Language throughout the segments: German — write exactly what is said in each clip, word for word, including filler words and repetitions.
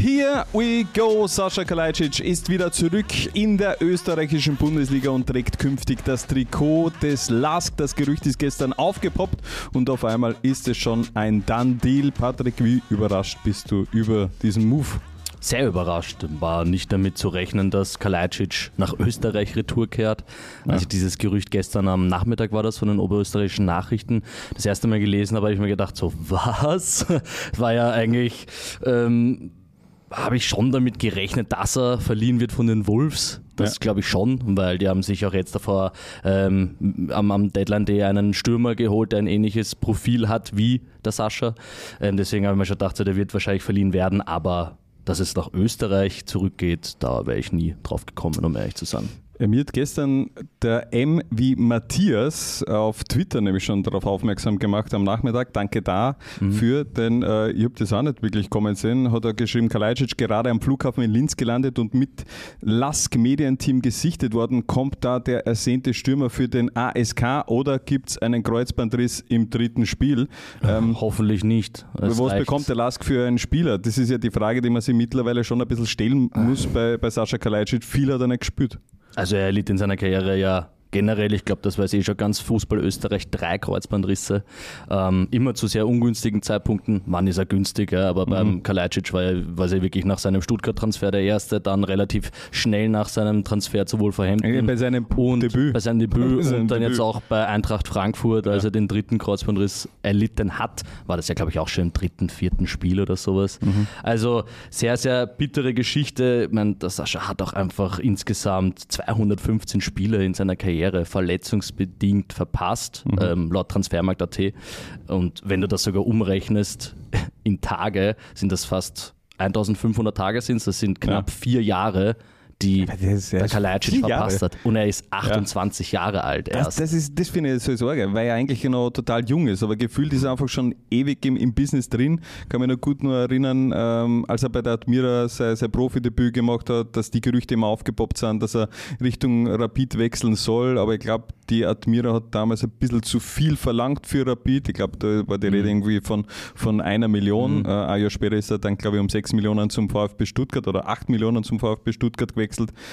Here we go. Sascha Kalajdzic ist wieder zurück in der österreichischen Bundesliga und trägt künftig das Trikot des L A S K. Das Gerücht ist gestern aufgepoppt und auf einmal ist es schon ein Done-Deal. Patrick, wie überrascht bist du über diesen Move? Sehr überrascht. War nicht damit zu rechnen, dass Kalajdzic nach Österreich retour kehrt. Als ich dieses Gerücht gestern am Nachmittag war das von den oberösterreichischen Nachrichten das erste Mal gelesen habe, habe ich mir gedacht, so was? War ja eigentlich, ähm, habe ich schon damit gerechnet, dass er verliehen wird von den Wolves. Das ja. glaube ich schon, weil die haben sich auch jetzt davor ähm, am, am Deadline Day einen Stürmer geholt, der ein ähnliches Profil hat wie der Sascha. Ähm, deswegen habe ich mir schon gedacht, so, der wird wahrscheinlich verliehen werden, aber dass es nach Österreich zurückgeht, da wäre ich nie drauf gekommen, um ehrlich zu sein. Mir hat gestern der M wie Matthias auf Twitter nämlich schon darauf aufmerksam gemacht am Nachmittag. Danke dafür, mhm. denn äh, ich habe das auch nicht wirklich kommen sehen. Hat er geschrieben, Kalajdzic gerade am Flughafen in Linz gelandet und mit L A S K-Medienteam gesichtet worden. Kommt da der ersehnte Stürmer für den A S K oder gibt es einen Kreuzbandriss im dritten Spiel? Ähm, Hoffentlich nicht. Es was reicht. Bekommt der L A S K für einen Spieler? Das ist ja die Frage, die man sich mittlerweile schon ein bisschen stellen muss bei, bei Sascha Kalajdzic. Viel hat er nicht gespürt. Also er erlitt in seiner Karriere ja generell, ich glaube, das weiß eh schon ganz Fußball Österreich, drei Kreuzbandrisse. Ähm, immer zu sehr ungünstigen Zeitpunkten. Wann ist er günstig? Ja? Aber mhm. beim Kalajdzic war er, war er wirklich nach seinem Stuttgart-Transfer der Erste, dann relativ schnell nach seinem Transfer zu Wolverhampton. Ja, bei seinem und Debüt. Bei seinem Debüt bei seinem und dann Debüt. jetzt auch bei Eintracht Frankfurt, als ja. er den dritten Kreuzbandriss erlitten hat. War das ja, glaube ich, auch schon im dritten, vierten Spiel oder sowas. Mhm. Also sehr, sehr bittere Geschichte. Ich meine, der Sascha hat auch einfach insgesamt zweihundertfünfzehn Spiele in seiner Karriere verletzungsbedingt verpasst, mhm. ähm, laut Transfermarkt Punkt a t. Und wenn du das sogar umrechnest in Tage, sind das fast eintausendfünfhundert Tage, sind das sind knapp ja. vier Jahre, die der Kalajdzic verpasst hat. Und er ist achtundzwanzig ja. Jahre alt erst. Das, das, ist, das finde ich so Sorge, weil er eigentlich noch total jung ist, aber gefühlt ist er einfach schon ewig im, im Business drin. Kann mich noch gut nur erinnern, ähm, als er bei der Admira sein, sein Profidebüt gemacht hat, dass die Gerüchte immer aufgepoppt sind, dass er Richtung Rapid wechseln soll, aber ich glaube, die Admira hat damals ein bisschen zu viel verlangt für Rapid. Ich glaube, da war die Rede mhm. irgendwie von, von einer Million. Mhm. Äh, ein Jahr später ist er dann, glaube ich, um sechs Millionen zum VfB Stuttgart oder acht Millionen zum VfB Stuttgart gewechselt.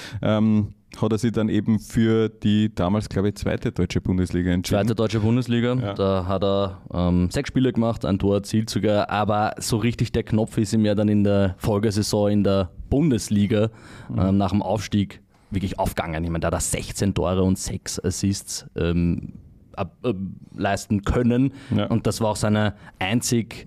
Ähm, hat er sich dann eben für die damals, glaube ich, zweite deutsche Bundesliga entschieden. Zweite deutsche Bundesliga, ja. Da hat er ähm, sechs Spiele gemacht, ein Tor erzielt sogar, aber so richtig der Knopf ist ihm ja dann in der Folgesaison in der Bundesliga mhm. ähm, nach dem Aufstieg wirklich aufgegangen. Ich meine, da hat er sechzehn Tore und sechs Assists ähm, ab, äh, leisten können ja. und das war auch seine einzig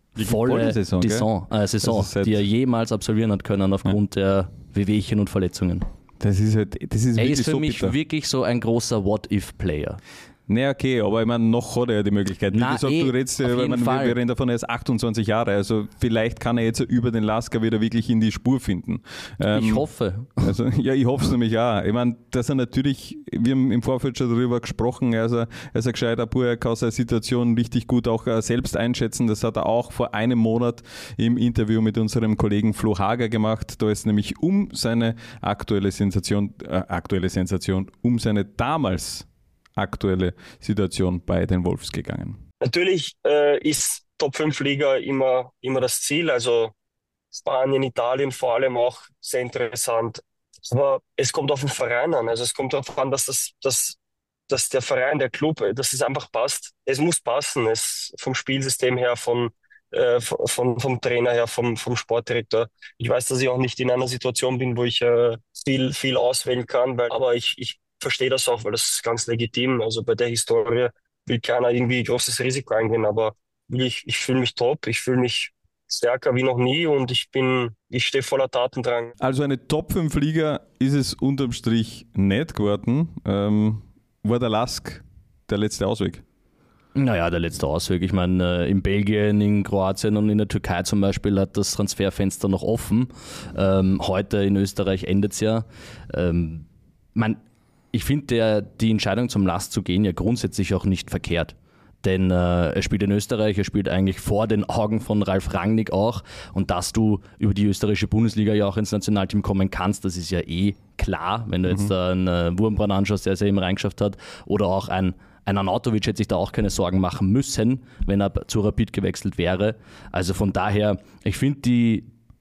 volle Saison, Saison, äh, Saison die er jemals absolvieren hat können aufgrund ja. der Wehwehchen und Verletzungen. Das ist halt, das ist er wirklich ist für so mich bitter. wirklich so ein großer What-If-Player. Naja, okay, aber ich meine, noch hat er ja die Möglichkeit. Wie Na, gesagt, eh, du redest, auf jeden wir, Fall. wir reden davon, er ist achtundzwanzig Jahre, also vielleicht kann er jetzt über den L A S K wieder wirklich in die Spur finden. Ähm, ich hoffe. Also, ja, ich hoffe es nämlich auch. Ich meine, dass er natürlich, wir haben im Vorfeld schon darüber gesprochen, er ist ein, er ist ein gescheiter Bub, er kann seine Situation richtig gut auch selbst einschätzen. Das hat er auch vor einem Monat im Interview mit unserem Kollegen Flo Hager gemacht. Da ist nämlich um seine aktuelle Sensation, äh, aktuelle Sensation, um seine damals aktuelle Situation bei den Wolves gegangen. Natürlich äh, ist Top fünf Liga immer, immer das Ziel, also Spanien, Italien vor allem auch sehr interessant. Aber es kommt auf den Verein an, also es kommt darauf an, dass, das, dass, dass der Verein, der Club, dass es einfach passt. Es muss passen, es vom Spielsystem her, vom, äh, von, vom Trainer her, vom, vom Sportdirektor. Ich weiß, dass ich auch nicht in einer Situation bin, wo ich äh, viel, viel auswählen kann, weil, aber ich, ich verstehe das auch, weil das ist ganz legitim. Also bei der Historie will keiner irgendwie großes Risiko eingehen, aber ich, ich fühle mich top, ich fühle mich stärker wie noch nie und ich bin, ich stehe voller Tatendrang. Also eine Top fünf Liga ist es unterm Strich nicht geworden. Ähm, war der L A S K der letzte Ausweg? Naja, der letzte Ausweg. Ich meine, in Belgien, in Kroatien und in der Türkei zum Beispiel hat das Transferfenster noch offen. Ähm, heute in Österreich endet es ja. Ähm, man Ich finde die Entscheidung zum L A S K zu gehen ja grundsätzlich auch nicht verkehrt. Denn äh, er spielt in Österreich, er spielt eigentlich vor den Augen von Ralf Rangnick auch. Und dass du über die österreichische Bundesliga ja auch ins Nationalteam kommen kannst, das ist ja eh klar. Wenn du jetzt mhm. einen äh, Wurmbrand anschaust, der es ja eben reingeschafft hat, oder auch ein Ein Arnautovic hätte sich da auch keine Sorgen machen müssen, wenn er zu Rapid gewechselt wäre. Also von daher, ich finde die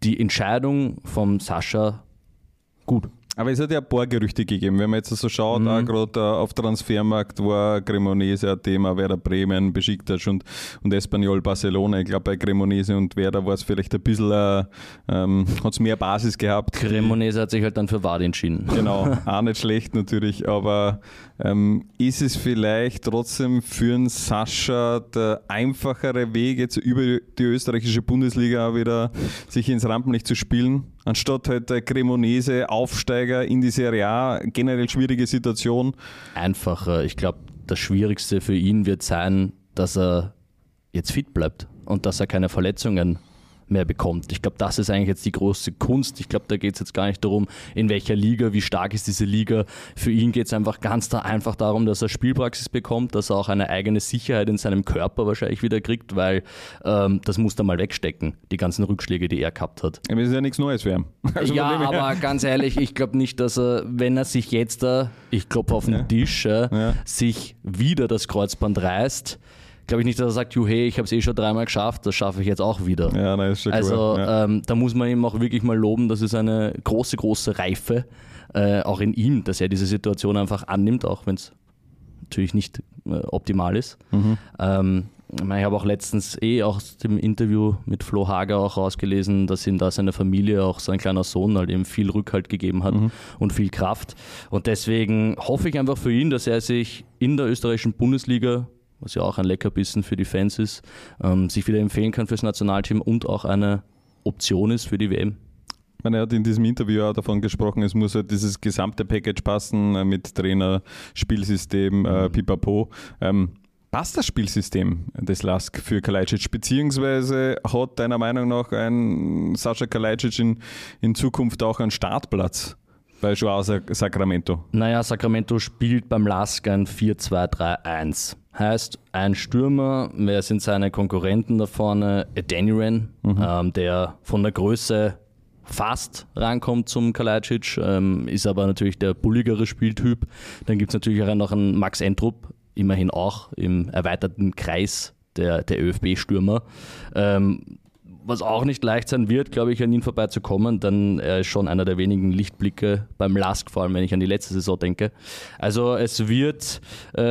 die Entscheidung vom Sascha gut. Aber es hat ja ein paar Gerüchte gegeben. Wenn man jetzt so schaut, mhm. auch gerade auf Transfermarkt war Cremonese ein Thema, Werder Bremen, Besiktas und, und Espanyol Barcelona. Ich glaube, bei Cremonese und Werder war es vielleicht ein bisschen, äh, ähm, hat es mehr Basis gehabt. Cremonese hat sich halt dann für Ward entschieden. Genau, auch nicht schlecht natürlich, aber ähm, ist es vielleicht trotzdem für einen Sascha der einfachere Weg, jetzt über die österreichische Bundesliga auch wieder sich ins Rampenlicht zu spielen? Anstatt halt der Cremonese Aufsteiger in die Serie A, generell schwierige Situation. Einfacher. Ich glaube, das Schwierigste für ihn wird sein, dass er jetzt fit bleibt und dass er keine Verletzungen mehr bekommt. Ich glaube, das ist eigentlich jetzt die große Kunst. Ich glaube, da geht es jetzt gar nicht darum, in welcher Liga, wie stark ist diese Liga. Für ihn geht es einfach ganz da einfach darum, dass er Spielpraxis bekommt, dass er auch eine eigene Sicherheit in seinem Körper wahrscheinlich wieder kriegt, weil ähm, das muss er mal wegstecken, die ganzen Rückschläge, die er gehabt hat. Aber es ist ja nichts Neues für ihn. Also ja, aber ganz ehrlich, ich glaube nicht, dass er, wenn er sich jetzt da, ich klopfe auf den ja. Tisch, äh, ja. sich wieder das Kreuzband reißt, glaube ich nicht, dass er sagt, hey, ich habe es eh schon dreimal geschafft, das schaffe ich jetzt auch wieder. Ja, nein, ist schon also cool. ja. ähm, da muss man ihm auch wirklich mal loben, das ist eine große, große Reife, äh, auch in ihm, dass er diese Situation einfach annimmt, auch wenn es natürlich nicht äh, optimal ist. Mhm. Ähm, ich habe auch letztens eh aus dem Interview mit Flo Hager auch rausgelesen, dass ihm da seine Familie, auch sein kleiner Sohn, halt eben viel Rückhalt gegeben hat mhm. und viel Kraft. Und deswegen hoffe ich einfach für ihn, dass er sich in der österreichischen Bundesliga, was ja auch ein Leckerbissen für die Fans ist, ähm, sich wieder empfehlen kann fürs Nationalteam und auch eine Option ist für die W M. Ich meine, er hat in diesem Interview auch davon gesprochen, es muss halt dieses gesamte Package passen äh, mit Trainer, Spielsystem, äh, mhm. Pipapo. Ähm, passt das Spielsystem des Lask für Kalajdzic, beziehungsweise hat deiner Meinung nach ein Sascha Kalajdzic in, in Zukunft auch einen Startplatz bei Joao Sacramento? Naja, Sacramento spielt beim Lask ein vier zwei drei eins. Heißt, ein Stürmer, wer sind seine Konkurrenten da vorne? Adeniran, mhm. ähm, der von der Größe fast rankommt zum Kalajdzic, ähm, ist aber natürlich der bulligere Spieltyp. Dann gibt es natürlich auch noch einen Max Entrup, immerhin auch im erweiterten Kreis der, der ÖFB-Stürmer. Ähm, was auch nicht leicht sein wird, glaube ich, an ihn vorbeizukommen, denn er ist schon einer der wenigen Lichtblicke beim Lask, vor allem wenn ich an die letzte Saison denke. Also es wird,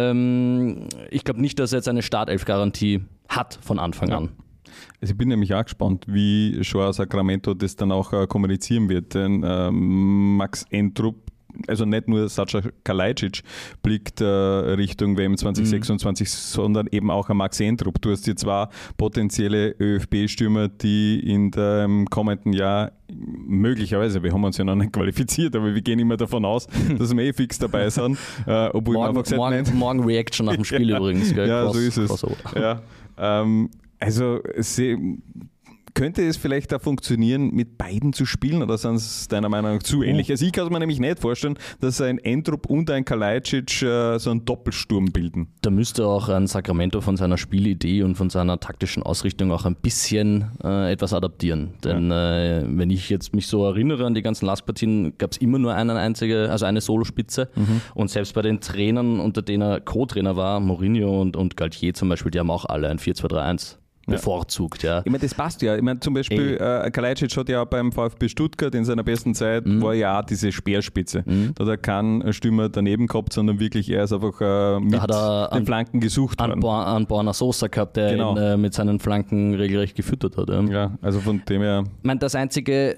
ähm, ich glaube nicht, dass er jetzt eine Startelf-Garantie hat von Anfang ja. an. Also ich bin nämlich auch gespannt, wie Joao Sacramento das dann auch äh, kommunizieren wird, denn ähm, Max Entrup, also nicht nur Sascha Kalajdzic blickt äh, Richtung W M zwanzig sechsundzwanzig, mhm. sondern eben auch ein Max Entrup. Du hast hier zwei potenzielle ÖFB-Stürmer, die in dem kommenden Jahr möglicherweise, wir haben uns ja noch nicht qualifiziert, aber wir gehen immer davon aus, dass wir eh fix dabei sind. Äh, obwohl morgen, einfach morgen, nicht. morgen Reaction nach dem Spiel ja, übrigens. Gell? Ja, Cross, so ist es. Ja, ähm, also sie, könnte es vielleicht auch funktionieren, mit beiden zu spielen, oder sind es deiner Meinung nach zu ähnlich? Also ich kann es mir nämlich nicht vorstellen, dass ein Entrup und ein Kalajdzic äh, so einen Doppelsturm bilden. Da müsste auch ein Sacramento von seiner Spielidee und von seiner taktischen Ausrichtung auch ein bisschen äh, etwas adaptieren. Denn ja. äh, wenn ich jetzt mich so erinnere an die ganzen Lask-Partien, gab es immer nur eine einzige, also eine Solospitze. Mhm. Und selbst bei den Trainern, unter denen er Co-Trainer war, Mourinho und, und Galtier zum Beispiel, die haben auch alle ein vier zwei drei eins. Bevorzugt, ja. Ich meine, das passt ja. Ich meine, zum Beispiel, äh, Kalajdzic hat ja auch beim VfB Stuttgart in seiner besten Zeit, mhm. war ja auch diese Speerspitze. Mhm. Da hat er keinen Stürmer daneben gehabt, sondern wirklich er ist einfach äh, mit den an, Flanken gesucht worden. An Borna Sosa gehabt, der genau. ihn äh, mit seinen Flanken regelrecht gefüttert hat. Ja, ja, also von dem her. Ich meine, das Einzige,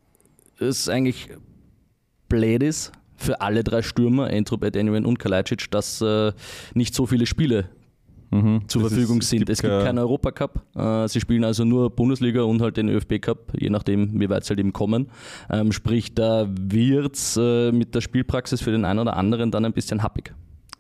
ist eigentlich blöd ist für alle drei Stürmer, Entrup, Adeniran und Kalajdzic, dass äh, nicht so viele Spiele Mhm, zur Verfügung ist, sind. Es gibt, es gibt keinen Europacup. Äh, sie spielen also nur Bundesliga und halt den ÖFB-Cup, je nachdem, wie weit sie halt eben kommen. Ähm, sprich, da wird es äh, mit der Spielpraxis für den einen oder anderen dann ein bisschen happig.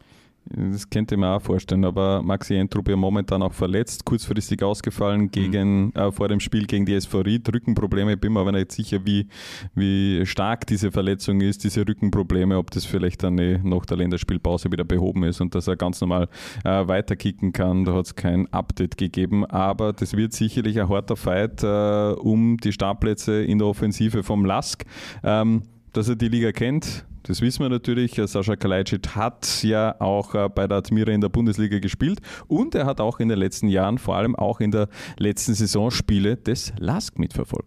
Das könnte ich mir auch vorstellen, aber Maxi Entrup ja momentan auch verletzt, kurzfristig ausgefallen gegen, mhm. äh, vor dem Spiel gegen die S V Ried, Rückenprobleme, bin mir aber nicht sicher, wie, wie stark diese Verletzung ist, diese Rückenprobleme, ob das vielleicht dann eh nach der Länderspielpause wieder behoben ist und dass er ganz normal äh, weiterkicken kann, da hat es kein Update gegeben, aber das wird sicherlich ein harter Fight äh, um die Startplätze in der Offensive vom Lask. Ähm, dass er die Liga kennt, das wissen wir natürlich. Sascha Kalajdzic hat ja auch bei der Admira in der Bundesliga gespielt und er hat auch in den letzten Jahren, vor allem auch in der letzten Saison, Spiele des Lask mitverfolgt.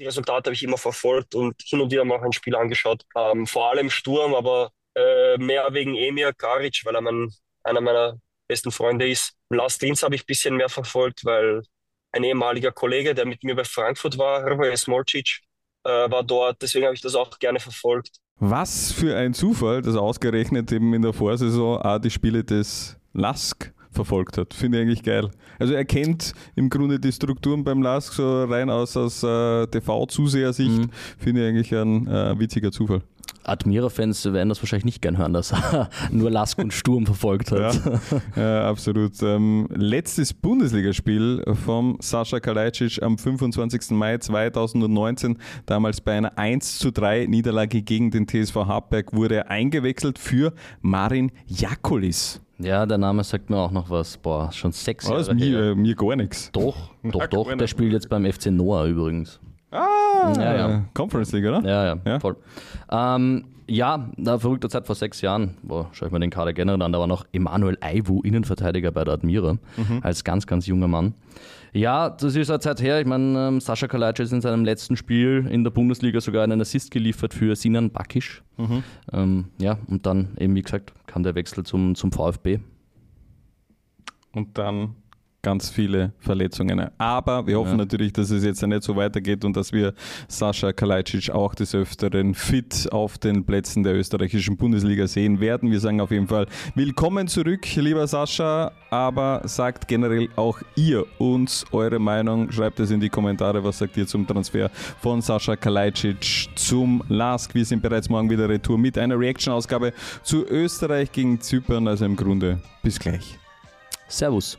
die Resultate habe ich immer verfolgt und hin und wieder mal ein Spiel angeschaut. Ähm, vor allem Sturm, aber äh, mehr wegen Emir Karic, weil er mein, einer meiner besten Freunde ist. Last Linz habe ich ein bisschen mehr verfolgt, weil ein ehemaliger Kollege, der mit mir bei Frankfurt war, Hrvoje Smolcic, äh, war dort. Deswegen habe ich das auch gerne verfolgt. Was für ein Zufall, dass ausgerechnet eben in der Vorsaison auch die Spiele des Lask verfolgt hat. Finde ich eigentlich geil. Also er kennt im Grunde die Strukturen beim Lask so rein aus, aus äh, T V-Zusehersicht. Mhm. Finde ich eigentlich ein äh, witziger Zufall. Admira-Fans werden das wahrscheinlich nicht gern hören, dass er nur Lask und Sturm verfolgt hat. Ja, ja, absolut. Ähm, letztes Bundesligaspiel vom Sascha Kalajdzic am fünfundzwanzigsten Mai zweitausendneunzehn, damals bei einer eins zu drei Niederlage gegen den T S V Hartberg, wurde er eingewechselt für Marin Jakulis. Ja, der Name sagt mir auch noch was. Boah, schon sechs oh, Jahre mir, her. Äh, mir gar nichts. Doch, doch, doch. Der spielt jetzt beim F C Noah übrigens. Ah, ja, ja. Conference League, oder? Ja, ja, ja. voll. Ähm, ja, na, verrückter Zeit vor sechs Jahren, boah, schau ich mir den Kader generell an, da war noch Emanuel Aiwu, Innenverteidiger bei der Admira, mhm. als ganz, ganz junger Mann. Ja, das ist eine Zeit her, ich meine, ähm, Sascha Kalajdzic ist in seinem letzten Spiel in der Bundesliga sogar einen Assist geliefert für Sinan Bakic. Mhm. Ähm, ja, und dann eben, wie gesagt, kam der Wechsel zum, zum VfB. Und dann ganz viele Verletzungen. Aber wir hoffen ja. natürlich, dass es jetzt nicht so weitergeht und dass wir Sascha Kalajdzic auch des Öfteren fit auf den Plätzen der österreichischen Bundesliga sehen werden. Wir sagen auf jeden Fall willkommen zurück, lieber Sascha, aber sagt generell auch ihr uns eure Meinung. Schreibt es in die Kommentare, was sagt ihr zum Transfer von Sascha Kalajdzic zum Lask. Wir sind bereits morgen wieder retour mit einer Reaction-Ausgabe zu Österreich gegen Zypern. Also im Grunde bis gleich. Servus.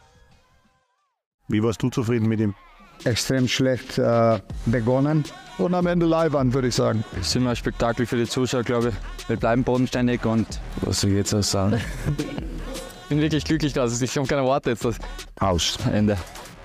Wie warst du zufrieden mit ihm? Extrem schlecht äh, begonnen und am Ende Leihwand, würde ich sagen. Das ist immer ein Spektakel für die Zuschauer, glaube ich. Wir bleiben bodenständig und was soll ich jetzt auch sagen? Ich bin wirklich glücklich, dass ich habe keine Worte jetzt. Aus. Ende.